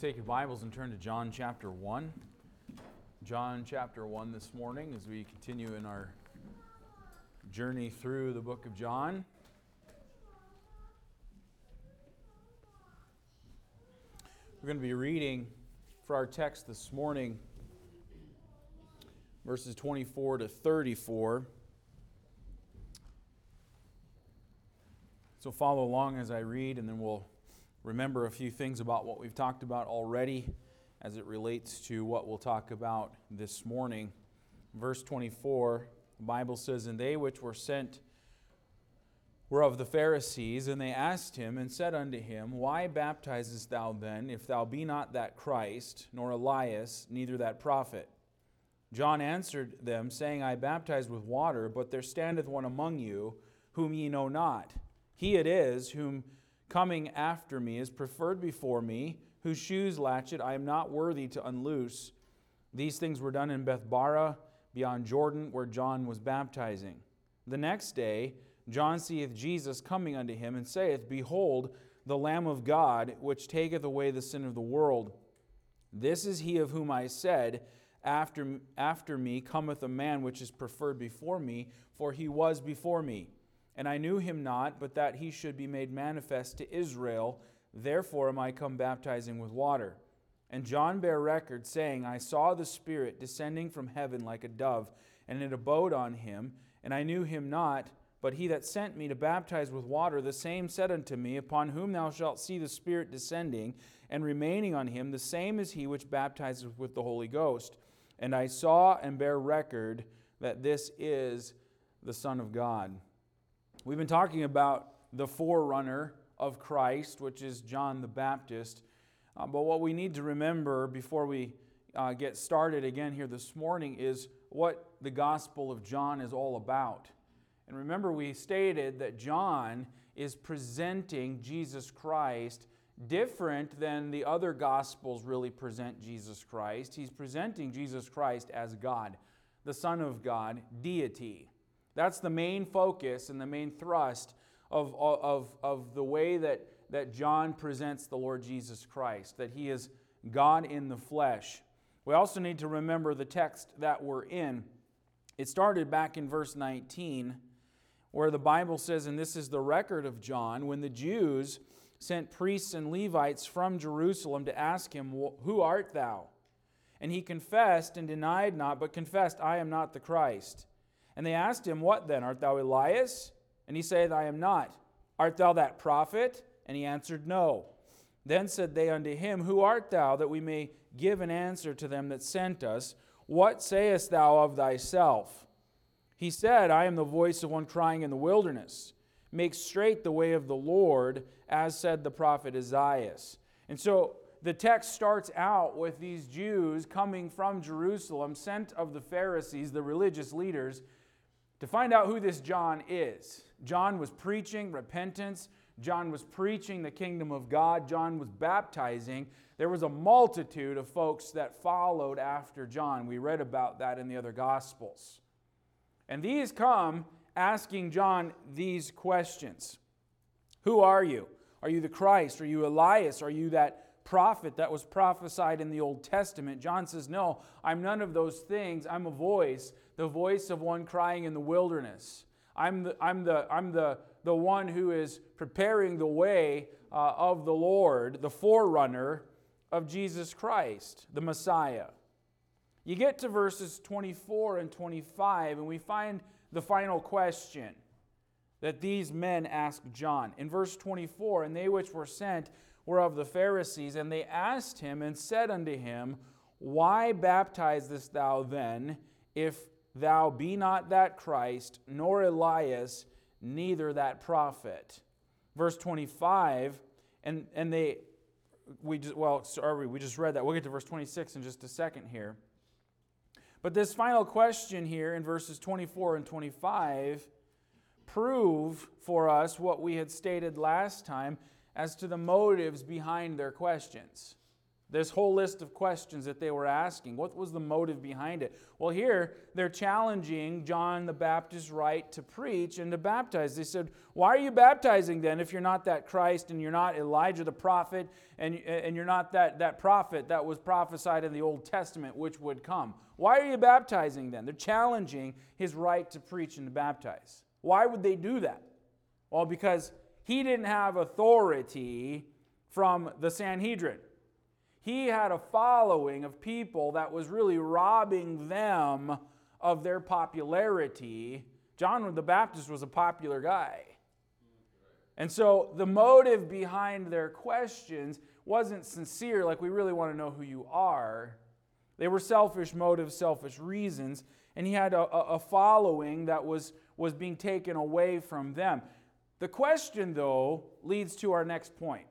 take your Bibles and turn to John chapter 1. John chapter 1 this morning as we continue in our journey through the book of John. We're going to be reading for our text this morning verses 24 to 34. So follow along as I read, and then we'll remember a few things about what we've talked about already as it relates to what we'll talk about this morning. Verse 24, the Bible says, "And they which were sent were of the Pharisees, and they asked him and said unto him, Why baptizest thou then, if thou be not that Christ, nor Elias, neither that prophet? John answered them, saying, I baptize with water, but there standeth one among you, whom ye know not. He it is, whom coming after me is preferred before me, whose shoes latchet I am not worthy to unloose. These things were done in Bethbara, beyond Jordan, where John was baptizing. The next day John seeth Jesus coming unto him, and saith, Behold, the Lamb of God, which taketh away the sin of the world. This is he of whom I said, After me cometh a man which is preferred before me, for he was before me. And I knew him not, but that he should be made manifest to Israel. Therefore am I come baptizing with water. And John bare record, saying, I saw the Spirit descending from heaven like a dove, and it abode on him. And I knew him not, but he that sent me to baptize with water, the same said unto me, Upon whom thou shalt see the Spirit descending, and remaining on him, the same is he which baptizeth with the Holy Ghost. And I saw and bear record that this is the Son of God." We've been talking about the forerunner of Christ, which is John the Baptist. But what we need to remember before we get started again here this morning is what the Gospel of John is all about. And remember, we stated that John is presenting Jesus Christ different than the other Gospels really present Jesus Christ. He's presenting Jesus Christ as God, the Son of God, deity. That's the main focus and the main thrust of the way that John presents the Lord Jesus Christ, that He is God in the flesh. We also need to remember the text that we're in. It started back in verse 19, where the Bible says, and this is the record of John, when the Jews sent priests and Levites from Jerusalem to ask him, Who art thou? And he confessed and denied not, but confessed, I am not the Christ. And they asked him, What then? Art thou Elias? And he saith, I am not. Art thou that prophet? And he answered, No. Then said they unto him, Who art thou, that we may give an answer to them that sent us? What sayest thou of thyself? He said, I am the voice of one crying in the wilderness. Make straight the way of the Lord, as said the prophet Isaiah. And so the text starts out with these Jews coming from Jerusalem, sent of the Pharisees, the religious leaders, to find out who this John is. John was preaching repentance. John was preaching the kingdom of God. John was baptizing. There was a multitude of folks that followed after John. We read about that in the other Gospels. And these come asking John these questions. Who are you? Are you the Christ? Are you Elias? Are you that prophet that was prophesied in the Old Testament? John says, no, I'm none of those things. I'm a voice, the voice of one crying in the wilderness. I'm the one who is preparing the way of the Lord, the forerunner of Jesus Christ, the Messiah. You get to verses 24 and 25, and we find the final question that these men asked John. In verse 24, and they which were sent were of the Pharisees, and they asked him and said unto him, Why baptizest thou then, if thou be not that Christ, nor Elias, neither that prophet? Verse 25, we just read that. We'll get to verse 26 in just a second here. But this final question here in verses 24 and 25 prove for us what we had stated last time as to the motives behind their questions. This whole list of questions that they were asking, what was the motive behind it? Well, here they're challenging John the Baptist's right to preach and to baptize. They said, why are you baptizing then if you're not that Christ and you're not Elijah the prophet and you're not that prophet that was prophesied in the Old Testament which would come? Why are you baptizing then? They're challenging his right to preach and to baptize. Why would they do that? Well, because he didn't have authority from the Sanhedrin. He had a following of people that was really robbing them of their popularity. John the Baptist was a popular guy. And so the motive behind their questions wasn't sincere, like we really want to know who you are. They were selfish motives, selfish reasons, and he had a following that was being taken away from them. The question, though, leads to our next point.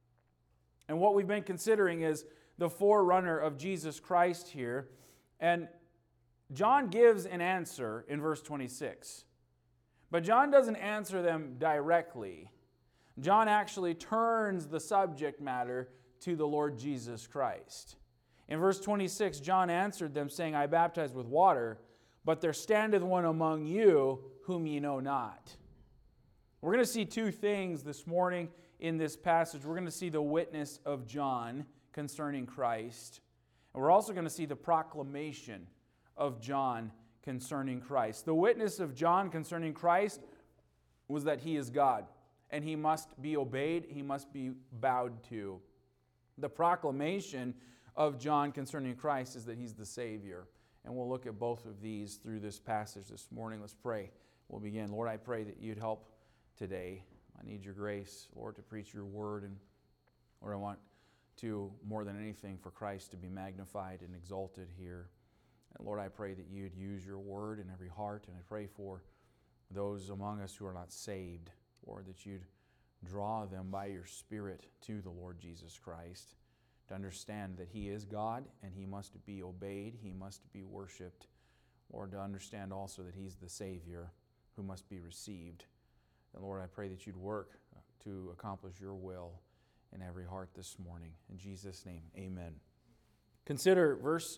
And what we've been considering is the forerunner of Jesus Christ here. And John gives an answer in verse 26. But John doesn't answer them directly. John actually turns the subject matter to the Lord Jesus Christ. In verse 26, John answered them, saying, I baptize with water, but there standeth one among you whom ye know not. We're going to see two things this morning in this passage. We're going to see the witness of John concerning Christ. And we're also going to see the proclamation of John concerning Christ. The witness of John concerning Christ was that he is God, and he must be obeyed, he must be bowed to. The proclamation of John concerning Christ is that he's the Savior. And we'll look at both of these through this passage this morning. Let's pray. We'll begin. Lord, I pray that you'd help today. I need your grace, Lord, to preach your word. And Lord, I want to, more than anything, for Christ to be magnified and exalted here. And Lord, I pray that you'd use your word in every heart. And I pray for those among us who are not saved, Lord, that you'd draw them by your Spirit to the Lord Jesus Christ, to understand that he is God and he must be obeyed, he must be worshiped. Lord, to understand also that he's the Savior who must be received. And Lord, I pray that you'd work to accomplish your will in every heart this morning. In Jesus' name, amen. Consider verse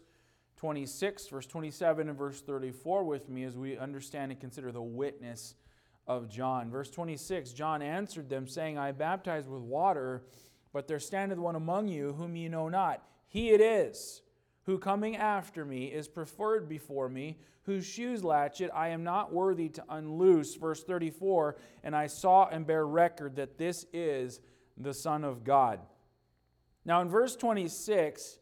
26, verse 27, and verse 34 with me as we understand and consider the witness of John. Verse 26, John answered them, saying, I baptize with water, but there standeth one among you whom ye know not. He it is, who coming after me is preferred before me, whose shoes latchet I am not worthy to unloose. Verse 34, and I saw and bear record that this is the Son of God. Now in verse 26,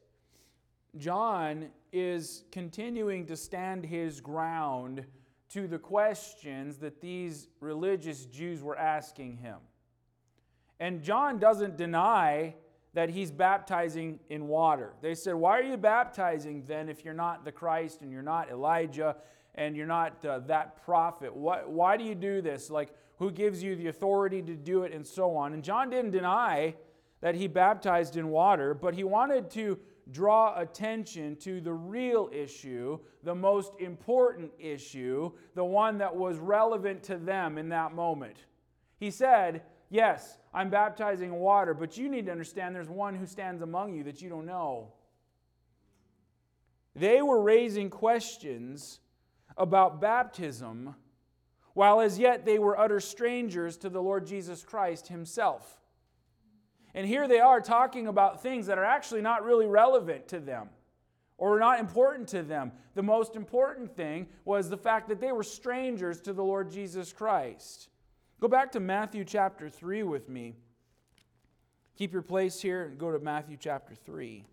John is continuing to stand his ground to the questions that these religious Jews were asking him. And John doesn't deny that he's baptizing in water. They said, why are you baptizing then if you're not the Christ and you're not Elijah and you're not that prophet? Why do you do this? Like, who gives you the authority to do it and so on? And John didn't deny that he baptized in water, but he wanted to draw attention to the real issue, the most important issue, the one that was relevant to them in that moment. He said, yes, I'm baptizing in water, but you need to understand there's one who stands among you that you don't know. They were raising questions about baptism, while as yet they were utter strangers to the Lord Jesus Christ himself. And here they are talking about things that are actually not really relevant to them or not important to them. The most important thing was the fact that they were strangers to the Lord Jesus Christ. Go back to Matthew chapter 3 with me. Keep your place here and go to Matthew chapter 3.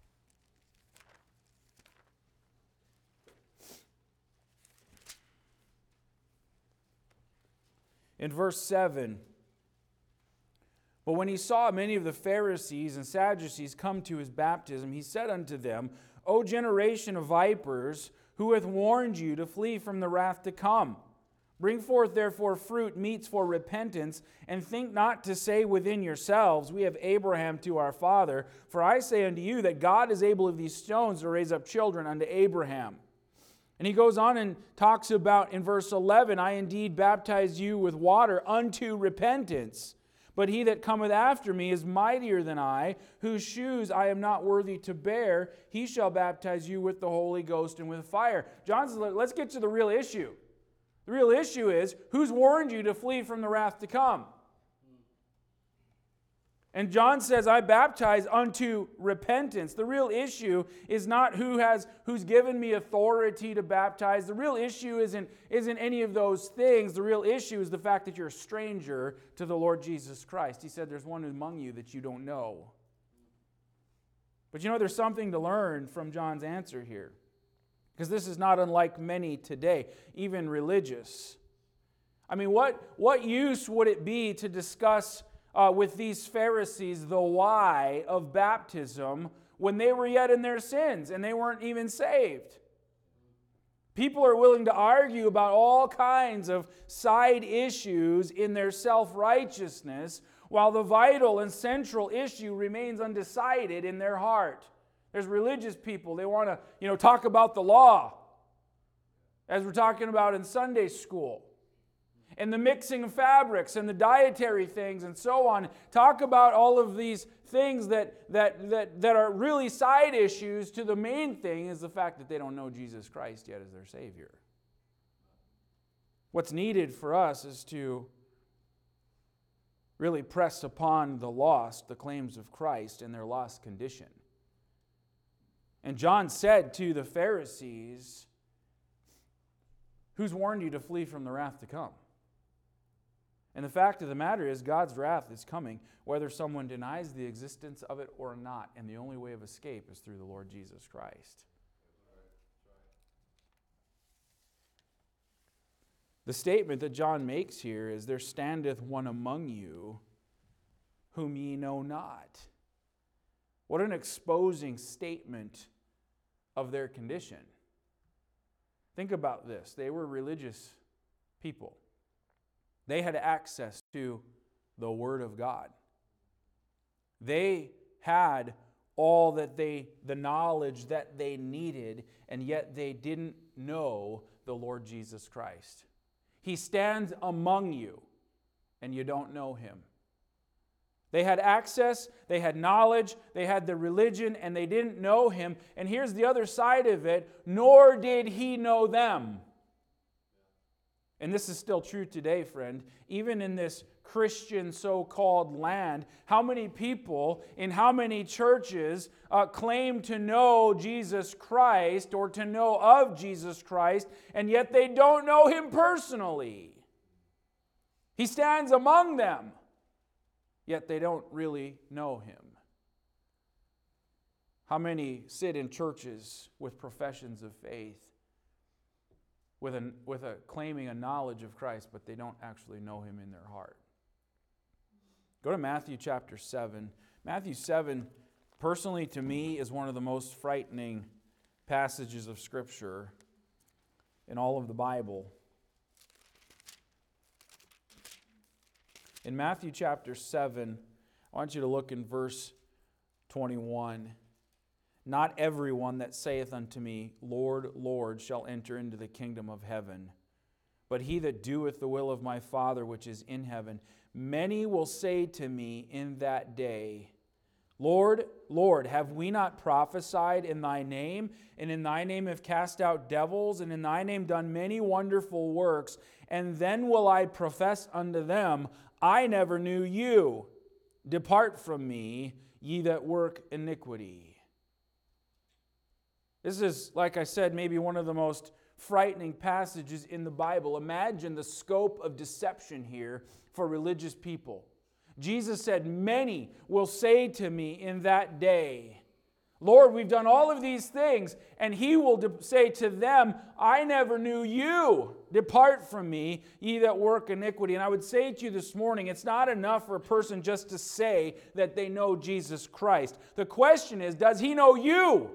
In verse 7, but when he saw many of the Pharisees and Sadducees come to his baptism, he said unto them, O generation of vipers, who hath warned you to flee from the wrath to come? Bring forth therefore fruit meets for repentance, and think not to say within yourselves, we have Abraham to our father. For I say unto you that God is able of these stones to raise up children unto Abraham. And he goes on and talks about in verse 11, I indeed baptize you with water unto repentance. But he that cometh after me is mightier than I, whose shoes I am not worthy to bear. He shall baptize you with the Holy Ghost and with fire. John says, let's get to the real issue. The real issue is, who's warned you to flee from the wrath to come? And John says, I baptize unto repentance. The real issue is not who's given me authority to baptize. The real issue isn't any of those things. The real issue is the fact that you're a stranger to the Lord Jesus Christ. He said, there's one among you that you don't know. But there's something to learn from John's answer here. Because this is not unlike many today, even religious. I mean, what use would it be to discuss with these Pharisees the why of baptism when they were yet in their sins and they weren't even saved? People are willing to argue about all kinds of side issues in their self-righteousness while the vital and central issue remains undecided in their heart. There's religious people, they want to talk about the law, as we're talking about in Sunday school. And the mixing of fabrics and the dietary things and so on. Talk about all of these things that are really side issues to the main thing is the fact that they don't know Jesus Christ yet as their Savior. What's needed for us is to really press upon the lost the claims of Christ and their lost condition. And John said to the Pharisees, who's warned you to flee from the wrath to come? And the fact of the matter is, God's wrath is coming, whether someone denies the existence of it or not. And the only way of escape is through the Lord Jesus Christ. The statement that John makes here is, there standeth one among you whom ye know not. What an exposing statement of their condition. Think about this. They were religious people. They had access to the Word of God. They had all the knowledge that they needed, and yet they didn't know the Lord Jesus Christ. He stands among you, and you don't know Him. They had access, they had knowledge, they had the religion, and they didn't know Him. And here's the other side of it, nor did He know them. And this is still true today, friend. Even in this Christian so-called land, how many people in how many churches claim to know Jesus Christ or to know of Jesus Christ, and yet they don't know Him personally? He stands among them, yet they don't really know Him. How many sit in churches with professions of faith, with a claiming a knowledge of Christ, but they don't actually know Him in their heart? Go to Matthew chapter 7. Matthew 7, personally to me, is one of the most frightening passages of Scripture in all of the Bible. In Matthew chapter 7, I want you to look in verse 21. Not everyone that saith unto me, Lord, Lord, shall enter into the kingdom of heaven, but he that doeth the will of my Father which is in heaven. Many will say to me in that day, Lord, Lord, have we not prophesied in Thy name, and in Thy name have cast out devils, and in Thy name done many wonderful works? And then will I profess unto them, I never knew you. Depart from me, ye that work iniquity. This is, like I said, maybe one of the most frightening passages in the Bible. Imagine the scope of deception here for religious people. Jesus said, many will say to me in that day, Lord, we've done all of these things. And He will say to them, I never knew you. Depart from me, ye that work iniquity. And I would say to you this morning, it's not enough for a person just to say that they know Jesus Christ. The question is, does He know you?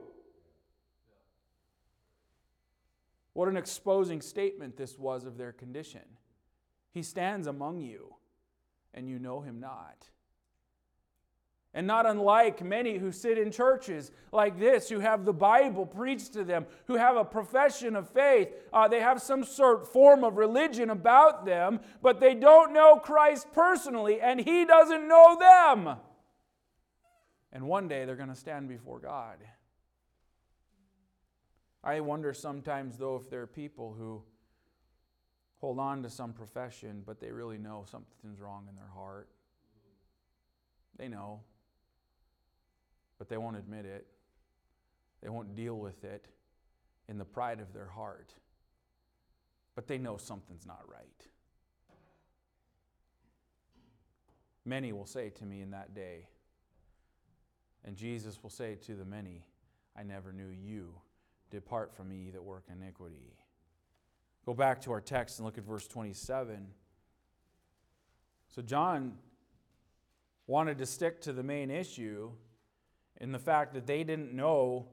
What an exposing statement this was of their condition. He stands among you, and you know Him not. And not unlike many who sit in churches like this, who have the Bible preached to them, who have a profession of faith, they have some form of religion about them, but they don't know Christ personally, and He doesn't know them. And one day they're going to stand before God. I wonder sometimes, though, if there are people who hold on to some profession, but they really know something's wrong in their heart. They know. But they won't admit it. They won't deal with it in the pride of their heart. But they know something's not right. Many will say to me in that day, and Jesus will say to the many, I never knew you. Depart from me, ye that work iniquity. Go back to our text and look at verse 27. So John wanted to stick to the main issue in the fact that they didn't know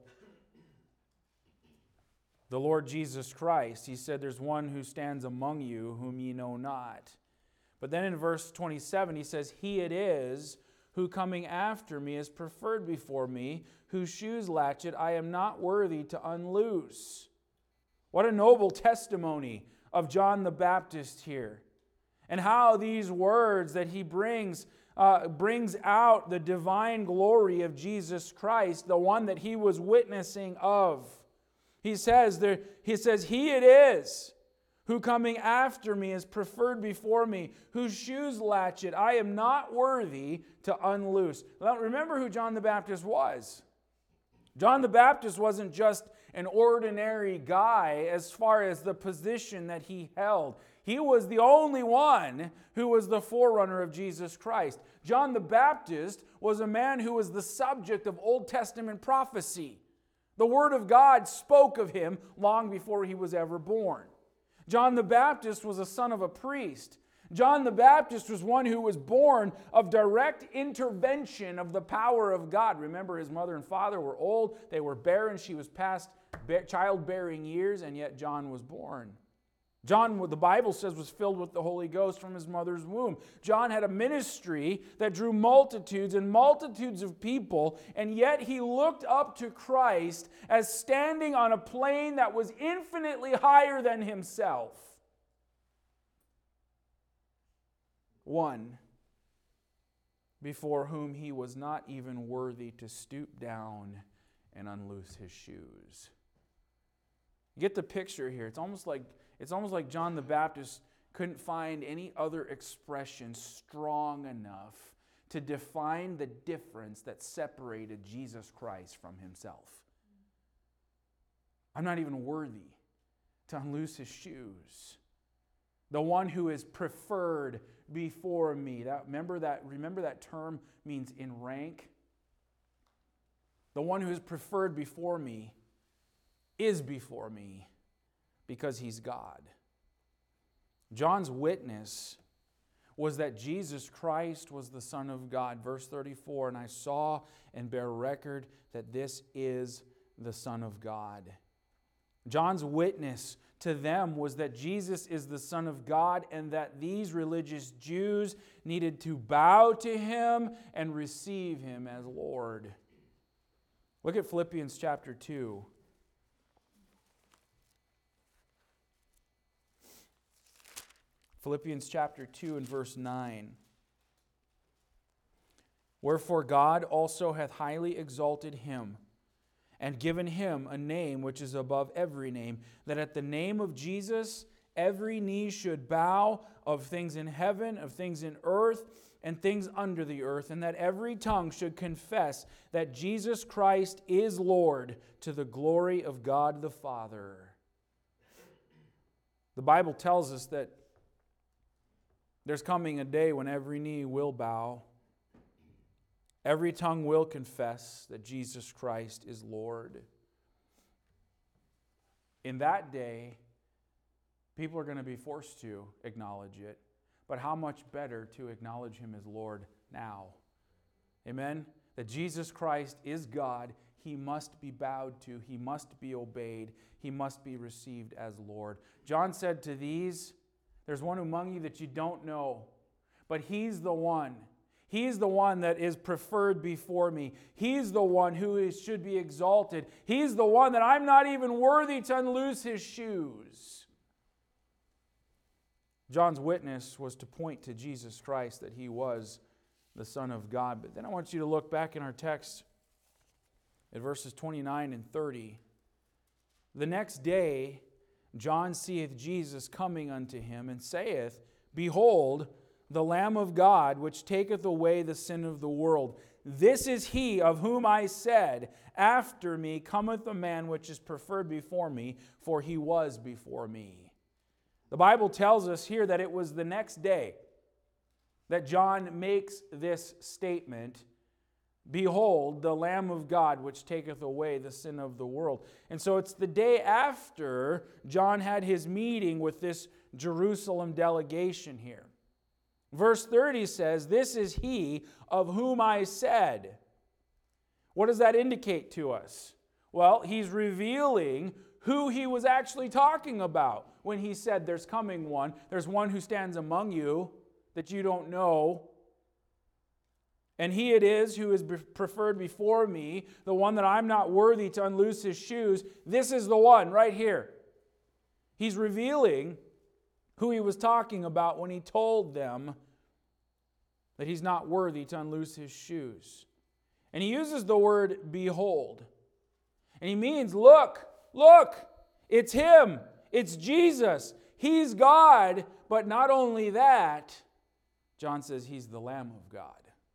the Lord Jesus Christ. He said, there's one who stands among you whom ye know not. But then in verse 27 he says, He it is who coming after me is preferred before me, whose shoes latchet I am not worthy to unloose. What a noble testimony of John the Baptist here. And how these words that he brings out the divine glory of Jesus Christ, the one that he was witnessing of. He says, He it is who coming after me is preferred before me, whose shoes latchet I am not worthy to unloose. Now, remember who John the Baptist was. John the Baptist wasn't just an ordinary guy as far as the position that he held. He was the only one who was the forerunner of Jesus Christ. John the Baptist was a man who was the subject of Old Testament prophecy. The Word of God spoke of him long before he was ever born. John the Baptist was a son of a priest. John the Baptist was one who was born of direct intervention of the power of God. Remember, his mother and father were old. They were barren. She was past childbearing years, and yet John was born. John, the Bible says, was filled with the Holy Ghost from his mother's womb. John had a ministry that drew multitudes and multitudes of people, and yet he looked up to Christ as standing on a plane that was infinitely higher than himself. One before whom he was not even worthy to stoop down and unloose his shoes. Get the picture here. It's almost like John the Baptist couldn't find any other expression strong enough to define the difference that separated Jesus Christ from himself. I'm not even worthy to unloose his shoes. The one who is preferred before me. Remember that term means in rank. The one who is preferred before me is before me because he's God. John's witness was that Jesus Christ was the Son of God. Verse 34, and I saw and bear record that this is the Son of God. John's witness to them was that Jesus is the Son of God and that these religious Jews needed to bow to him and receive him as Lord. Look at Philippians chapter 2. Philippians chapter 2 and verse 9. Wherefore God also hath highly exalted him, and given him a name which is above every name, that at the name of Jesus every knee should bow, of things in heaven, of things in earth, and things under the earth, and that every tongue should confess that Jesus Christ is Lord, to the glory of God the Father. The Bible tells us that there's coming a day when every knee will bow, every tongue will confess that Jesus Christ is Lord. In that day, people are going to be forced to acknowledge it. But how much better to acknowledge him as Lord now? Amen? That Jesus Christ is God. He must be bowed to. He must be obeyed. He must be received as Lord. John said to these, there's one among you that you don't know, but he's the one. He's the one that is preferred before me. He's the one who should be exalted. He's the one that I'm not even worthy to unloose his shoes. John's witness was to point to Jesus Christ, that he was the Son of God. But then I want you to look back in our text at verses 29 and 30. The next day, John seeth Jesus coming unto him, and saith, Behold, the Lamb of God, which taketh away the sin of the world. This is he of whom I said, After me cometh a man which is preferred before me, for he was before me. The Bible tells us here that it was the next day that John makes this statement, Behold, the Lamb of God, which taketh away the sin of the world. And so it's the day after John had his meeting with this Jerusalem delegation here. Verse 30 says, This is he of whom I said. What does that indicate to us? Well, he's revealing who he was actually talking about when he said, There's coming one. There's one who stands among you that you don't know. And he it is who is preferred before me, the one that I'm not worthy to unloose his shoes. This is the one right here. He's revealing who he was talking about when he told them that he's not worthy to unloose his shoes. And he uses the word behold. And he means, look, it's him. It's Jesus. He's God. But not only that, John says he's the Lamb of God.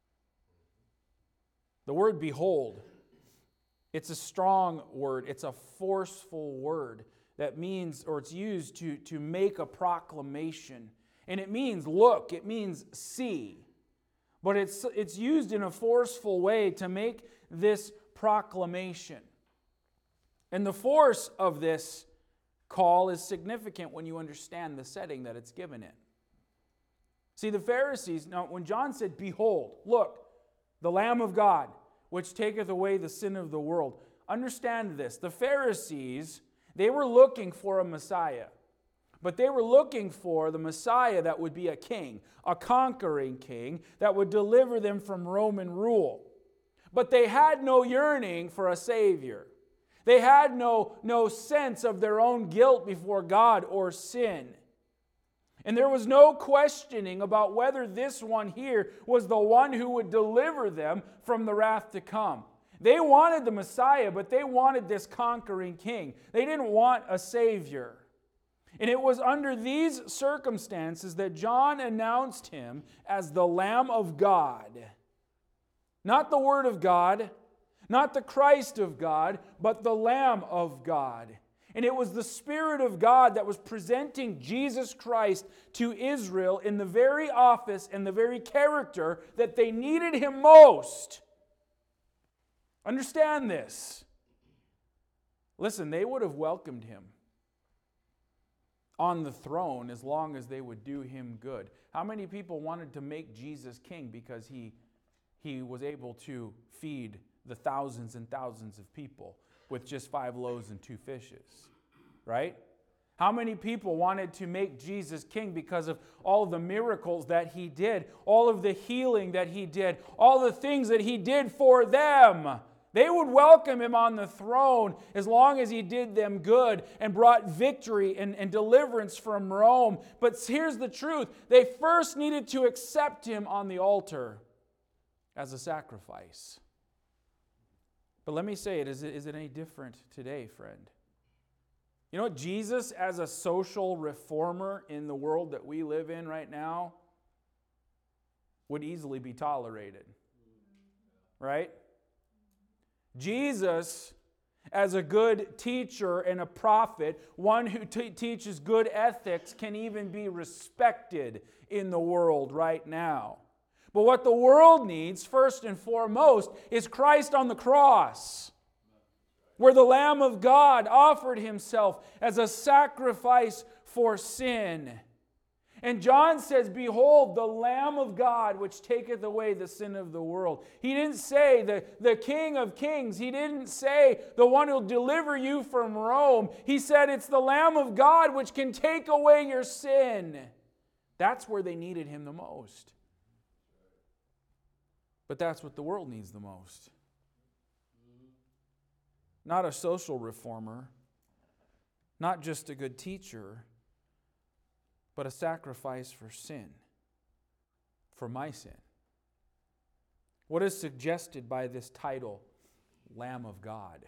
The word behold, it's a strong word. It's a forceful word that means, or it's used to make a proclamation. And it means look, it means see. But it's used in a forceful way to make this proclamation. And the force of this call is significant when you understand the setting that it's given in. See, the Pharisees, now when John said, Behold, look, the Lamb of God, which taketh away the sin of the world. Understand this. The Pharisees, they were looking for a Messiah. But they were looking for the Messiah that would be a king, a conquering king, that would deliver them from Roman rule. But they had no yearning for a Savior. They had no sense of their own guilt before God or sin. And there was no questioning about whether this one here was the one who would deliver them from the wrath to come. They wanted the Messiah, but they wanted this conquering king. They didn't want a Savior. And it was under these circumstances that John announced him as the Lamb of God. Not the Word of God, not the Christ of God, but the Lamb of God. And it was the Spirit of God that was presenting Jesus Christ to Israel in the very office and the very character that they needed him most. Understand this. Listen, they would have welcomed him on the throne as long as they would do him good. How many people wanted to make Jesus king because he was able to feed the thousands and thousands of people with just 5 loaves and 2 fishes, right? How many people wanted to make Jesus king because of all of the miracles that he did, all of the healing that he did, all the things that he did for them? They would welcome him on the throne as long as he did them good and brought victory and deliverance from Rome. But here's the truth. They first needed to accept him on the altar as a sacrifice. But let me say it, is it any different today, friend? You know what? Jesus, as a social reformer in the world that we live in right now, would easily be tolerated. Right? Jesus, as a good teacher and a prophet, one who teaches good ethics, can even be respected in the world right now. But what the world needs, first and foremost, is Christ on the cross, where the Lamb of God offered himself as a sacrifice for sin. And John says, Behold, the Lamb of God, which taketh away the sin of the world. He didn't say the King of Kings. He didn't say the one who'll deliver you from Rome. He said it's the Lamb of God which can take away your sin. That's where they needed him the most. But that's what the world needs the most. Not a social reformer, not just a good teacher, but a sacrifice for sin, for my sin. What is suggested by this title, Lamb of God?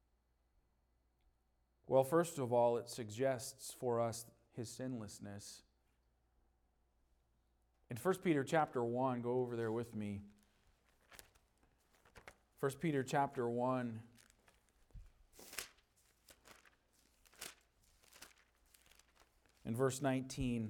Well, first of all, it suggests for us His sinlessness. In 1 Peter chapter 1, go over there with me. 1 Peter chapter 1. In verse 19.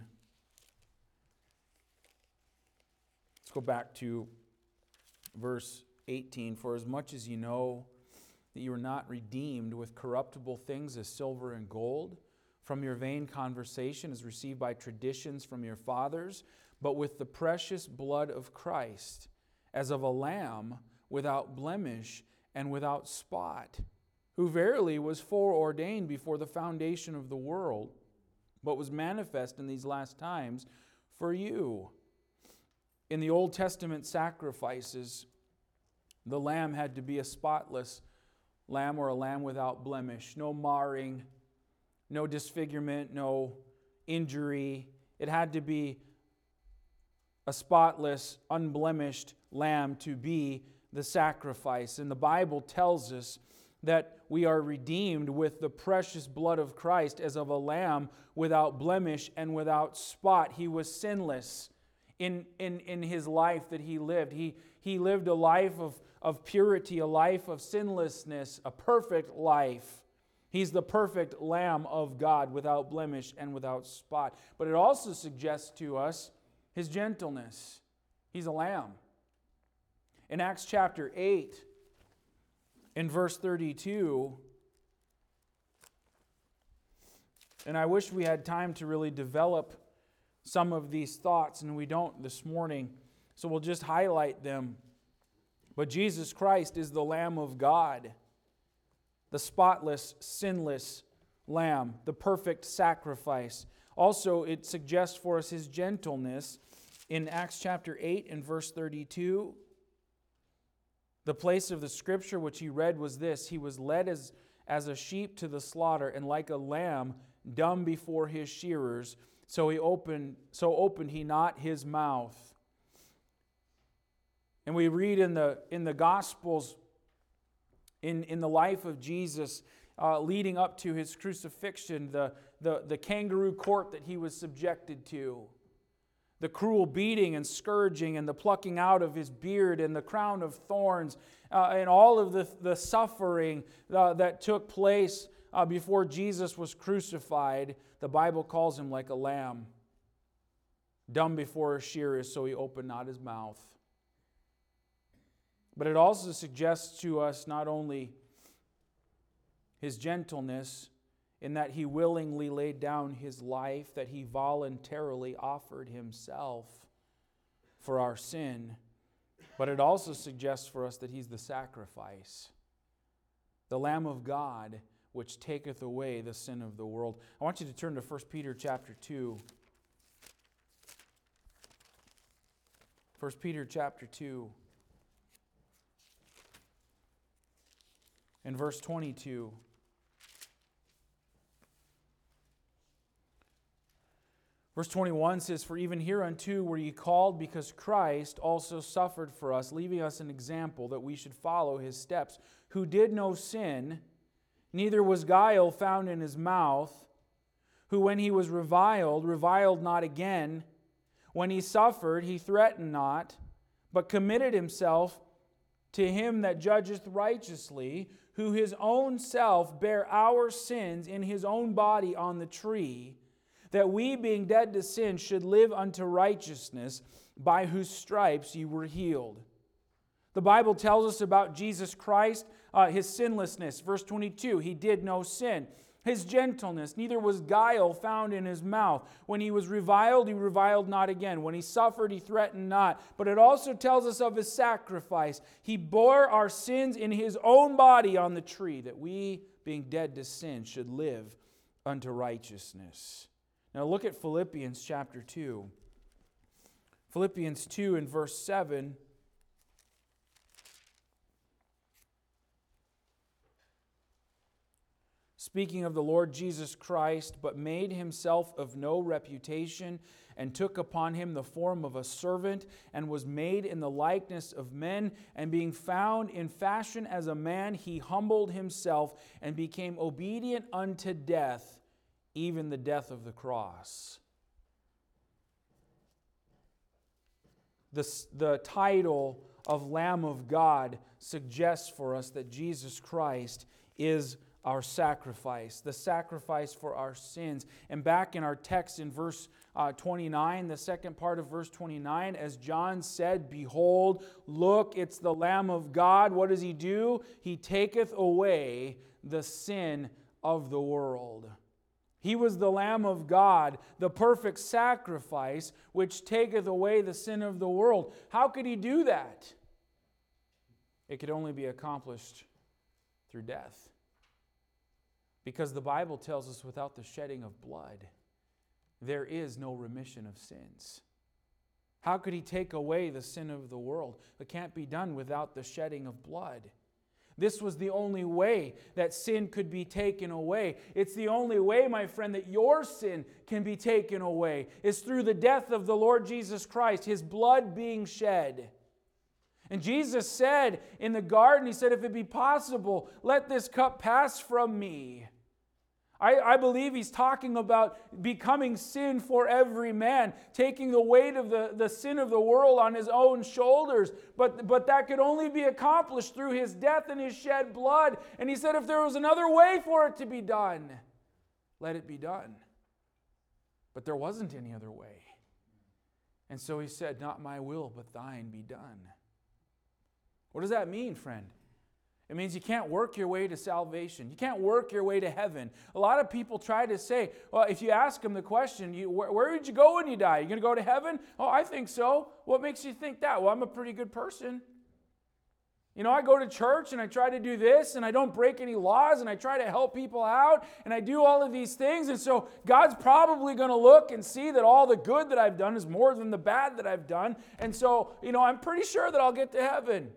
Let's go back to verse 18. For as much as you know that you are not redeemed with corruptible things as silver and gold from your vain conversation as received by traditions from your fathers, but with the precious blood of Christ, as of a lamb without blemish and without spot, who verily was foreordained before the foundation of the world, but was manifest in these last times for you. In the Old Testament sacrifices, the lamb had to be a spotless lamb or a lamb without blemish. No marring, no disfigurement, no injury. It had to be a spotless, unblemished lamb to be the sacrifice. And the Bible tells us that we are redeemed with the precious blood of Christ as of a lamb without blemish and without spot. He was sinless in His life that He lived. He lived a life of purity, a life of sinlessness, a perfect life. He's the perfect Lamb of God without blemish and without spot. But it also suggests to us His gentleness. He's a lamb. In Acts chapter 8, in verse 32, and I wish we had time to really develop some of these thoughts, and we don't this morning, so we'll just highlight them. But Jesus Christ is the Lamb of God, the spotless, sinless Lamb, the perfect sacrifice. Also, it suggests for us His gentleness. In Acts chapter 8 and verse 32, the place of the scripture which he read was this: He was led as a sheep to the slaughter, and like a lamb dumb before his shearers, so opened he not his mouth. And we read in the Gospels, in the life of Jesus, leading up to His crucifixion, the kangaroo court that He was subjected to, the cruel beating and scourging and the plucking out of His beard and the crown of thorns and all of the suffering that took place before Jesus was crucified. The Bible calls Him like a lamb, dumb before His shearers, so He opened not His mouth. But it also suggests to us not only His gentleness, in that He willingly laid down His life, that He voluntarily offered Himself for our sin, but it also suggests for us that He's the sacrifice, the Lamb of God, which taketh away the sin of the world. I want you to turn to 1 Peter chapter 2. 1 Peter chapter 2. In verse 22. Verse 21 says, For even hereunto were ye called, because Christ also suffered for us, leaving us an example that we should follow His steps, who did no sin, neither was guile found in His mouth, who when He was reviled not again. When He suffered, He threatened not, but committed Himself to Him that judgeth righteously, who His own self bare our sins in His own body on the tree, that we, being dead to sin, should live unto righteousness, by whose stripes ye were healed. The Bible tells us about Jesus Christ, His sinlessness. Verse 22, He did no sin. His gentleness, neither was guile found in His mouth. When He was reviled, He reviled not again. When He suffered, He threatened not. But it also tells us of His sacrifice. He bore our sins in His own body on the tree, that we, being dead to sin, should live unto righteousness. Now look at Philippians chapter 2. Philippians 2 and verse 7. speaking of the Lord Jesus Christ, but made himself of no reputation, and took upon him the form of a servant, and was made in the likeness of men, and being found in fashion as a man, he humbled himself, and became obedient unto death, even the death of the cross. The title of Lamb of God suggests for us that Jesus Christ is our sacrifice, the sacrifice for our sins. And back in our text in verse 29, the second part of verse 29, as John said, "Behold, look, it's the Lamb of God." What does he do? He taketh away the sin of the world. He was the Lamb of God, the perfect sacrifice, which taketh away the sin of the world. How could he do that? It could only be accomplished through death. Because the Bible tells us without the shedding of blood, there is no remission of sins. How could he take away the sin of the world? It can't be done without the shedding of blood. This was the only way that sin could be taken away. It's the only way, my friend, that your sin can be taken away, is through the death of the Lord Jesus Christ, his blood being shed. And Jesus said in the garden, he said, "If it be possible, let this cup pass from me." I believe he's talking about becoming sin for every man, taking the weight of the sin of the world on his own shoulders. But that could only be accomplished through his death and his shed blood. And he said, if there was another way for it to be done, let it be done. But there wasn't any other way. And so he said, "Not my will, but thine be done." What does that mean, friend? It means you can't work your way to salvation. You can't work your way to heaven. A lot of people try to say, well, if you ask them the question, where would you go when you die? Are you going to go to heaven? Oh, I think so. What makes you think that? Well, I'm a pretty good person. You know, I go to church and I try to do this and I don't break any laws and I try to help people out and I do all of these things. And so God's probably going to look and see that all the good that I've done is more than the bad that I've done. And so, I'm pretty sure that I'll get to heaven.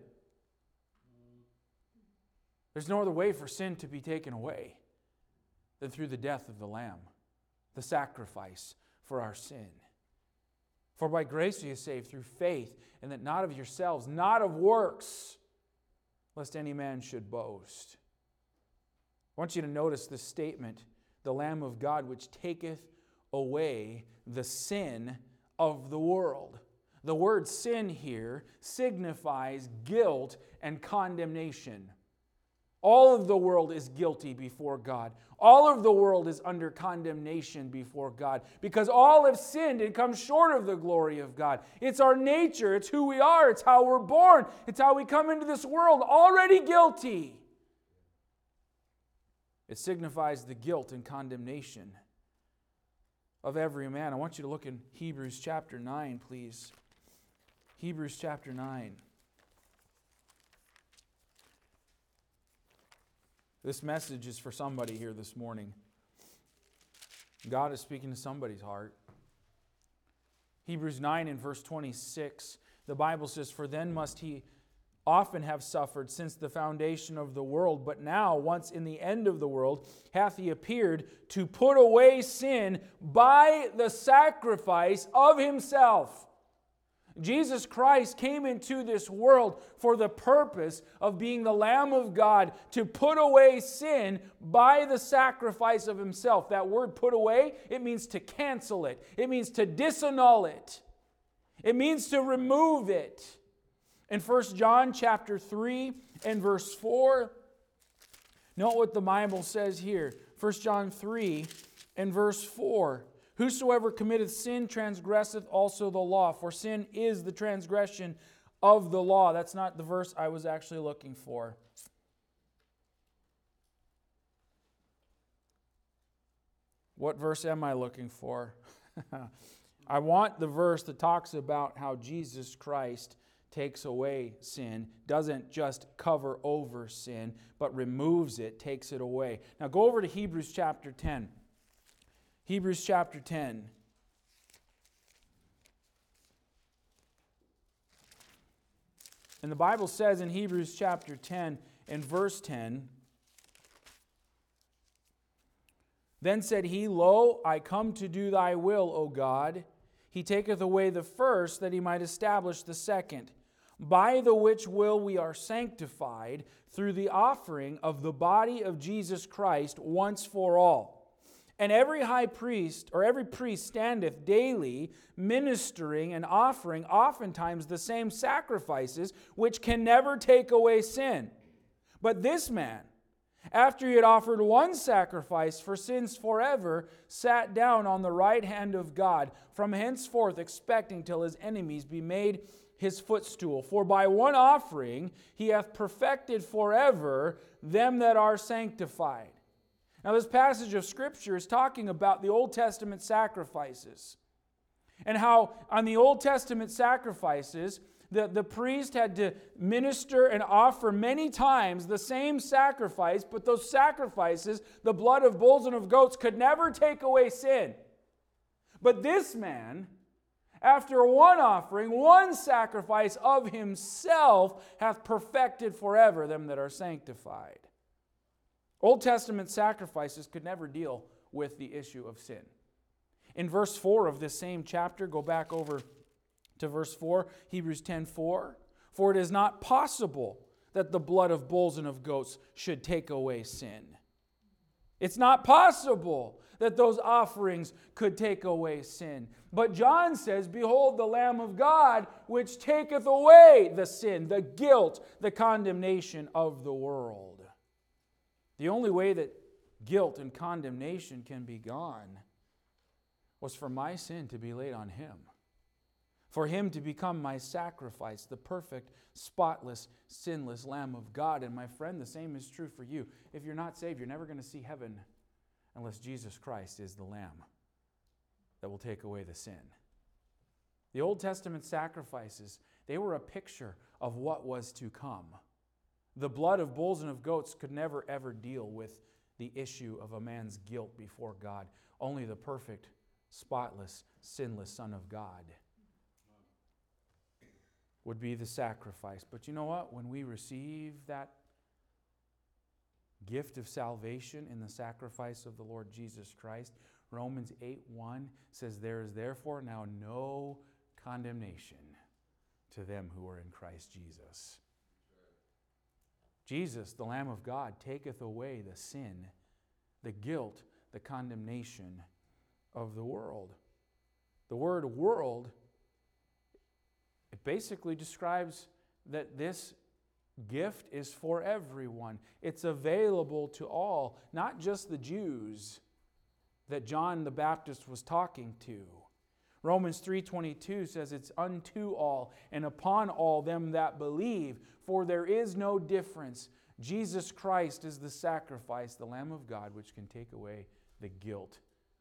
There's no other way for sin to be taken away than through the death of the Lamb, the sacrifice for our sin. For by grace are you saved through faith, and that not of yourselves, not of works, lest any man should boast. I want you to notice this statement, the Lamb of God, which taketh away the sin of the world. The word sin here signifies guilt and condemnation. All of the world is guilty before God. All of the world is under condemnation before God because all have sinned and come short of the glory of God. It's our nature. It's who we are. It's how we're born. It's how we come into this world already guilty. It signifies the guilt and condemnation of every man. I want you to look in Hebrews chapter 9, please. Hebrews chapter 9. This message is for somebody here this morning. God is speaking to somebody's heart. Hebrews 9 and verse 26, the Bible says, "For then must he often have suffered since the foundation of the world, but now, once in the end of the world, hath he appeared to put away sin by the sacrifice of himself." Jesus Christ came into this world for the purpose of being the Lamb of God to put away sin by the sacrifice of himself. That word put away, it means to cancel it. It means to disannul it. It means to remove it. In 1 John chapter 3 and verse 4, note what the Bible says here. 1 John 3 and verse 4. "Whosoever committeth sin transgresseth also the law, for sin is the transgression of the law." That's not the verse I was actually looking for. What verse am I looking for? I want the verse that talks about how Jesus Christ takes away sin, doesn't just cover over sin, but removes it, takes it away. Now go over to Hebrews chapter 10. Hebrews chapter 10. And the Bible says in Hebrews chapter 10 and verse 10, Then said he, Lo, I come to do thy will, O God. He taketh away the first, that he might establish the second. By the which will we are sanctified through the offering of the body of Jesus Christ once for all. And every high priest, or every priest, standeth daily, ministering and offering oftentimes the same sacrifices, which can never take away sin. But this man, after he had offered one sacrifice for sins forever, sat down on the right hand of God, from henceforth expecting till his enemies be made his footstool. For by one offering he hath perfected forever them that are sanctified. Now, this passage of Scripture is talking about the Old Testament sacrifices, and how on the Old Testament sacrifices, the priest had to minister and offer many times the same sacrifice, but those sacrifices, the blood of bulls and of goats, could never take away sin. But this man, after one offering, one sacrifice of himself, hath perfected forever them that are sanctified. Old Testament sacrifices could never deal with the issue of sin. In verse 4 of this same chapter, go back over to verse 4, Hebrews 10:4. For it is not possible that the blood of bulls and of goats should take away sin. It's not possible that those offerings could take away sin. But John says, Behold the Lamb of God, which taketh away the sin, the guilt, the condemnation of the world. The only way that guilt and condemnation can be gone was for my sin to be laid on Him. For Him to become my sacrifice, the perfect, spotless, sinless Lamb of God. And my friend, the same is true for you. If you're not saved, you're never going to see heaven unless Jesus Christ is the Lamb that will take away the sin. The Old Testament sacrifices, they were a picture of what was to come. The blood of bulls and of goats could never ever deal with the issue of a man's guilt before God. Only the perfect, spotless, sinless Son of God would be the sacrifice. But you know what? When we receive that gift of salvation in the sacrifice of the Lord Jesus Christ, Romans 8:1 says, There is therefore now no condemnation to them who are in Christ Jesus. Jesus, the Lamb of God, taketh away the sin, the guilt, the condemnation of the world. The word world, it basically describes that this gift is for everyone. It's available to all, not just the Jews that John the Baptist was talking to. Romans 3:22 says it's unto all and upon all them that believe, for there is no difference. Jesus Christ is the sacrifice, the Lamb of God, which can take away the guilt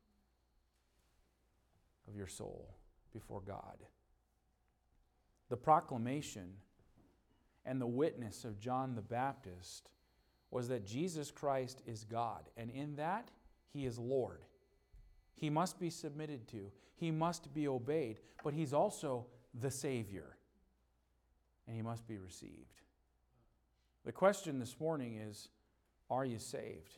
of your soul before God. The proclamation and the witness of John the Baptist was that Jesus Christ is God, and in that He is Lord. He must be submitted to. He must be obeyed, but He's also the Savior, and He must be received. The question this morning is, are you saved?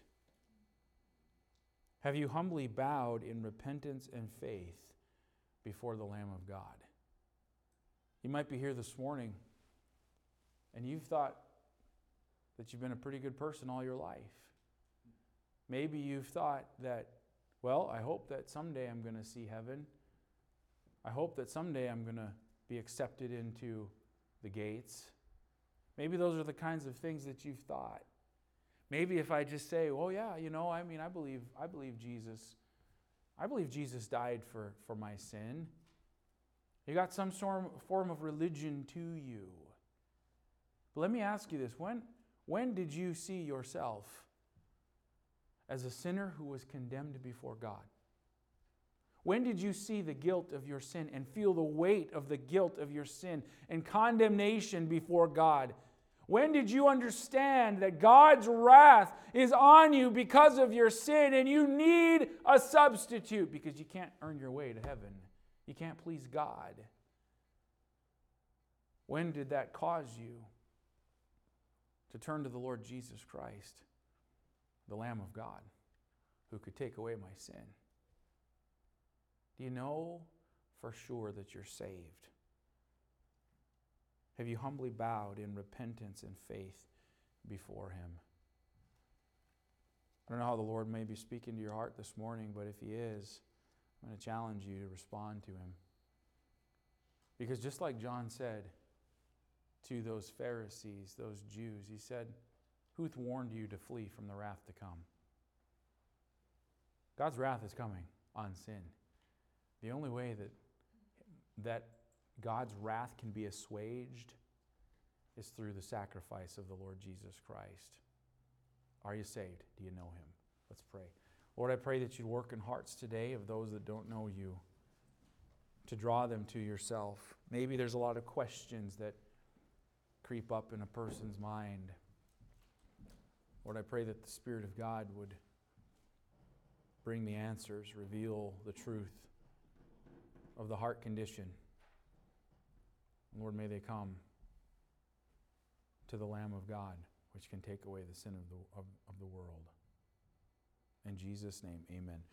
Have you humbly bowed in repentance and faith before the Lamb of God? You might be here this morning and you've thought that you've been a pretty good person all your life. Maybe you've thought that, well, I hope that someday I'm going to see heaven. I hope that someday I'm going to be accepted into the gates. Maybe those are the kinds of things that you've thought. Maybe if I just say, well, yeah, I believe Jesus. I believe Jesus died for my sin. You got some form of religion to you. But let me ask you this. When did you see yourself as a sinner who was condemned before God? When did you see the guilt of your sin and feel the weight of the guilt of your sin and condemnation before God? When did you understand that God's wrath is on you because of your sin and you need a substitute because you can't earn your way to heaven? You can't please God. When did that cause you to turn to the Lord Jesus Christ, the Lamb of God, who could take away my sin? Do you know for sure that you're saved? Have you humbly bowed in repentance and faith before Him? I don't know how the Lord may be speaking to your heart this morning, but if He is, I'm going to challenge you to respond to Him. Because just like John said to those Pharisees, those Jews, he said, "Who warned you to flee from the wrath to come?" God's wrath is coming on sin. The only way that God's wrath can be assuaged is through the sacrifice of the Lord Jesus Christ. Are you saved? Do you know Him? Let's pray. Lord, I pray that you'd work in hearts today of those that don't know you, to draw them to yourself. Maybe there's a lot of questions that creep up in a person's mind. Lord, I pray that the Spirit of God would bring the answers, reveal the truth of the heart condition. Lord, may they come to the Lamb of God, which can take away the sin of the world. In Jesus' name, amen.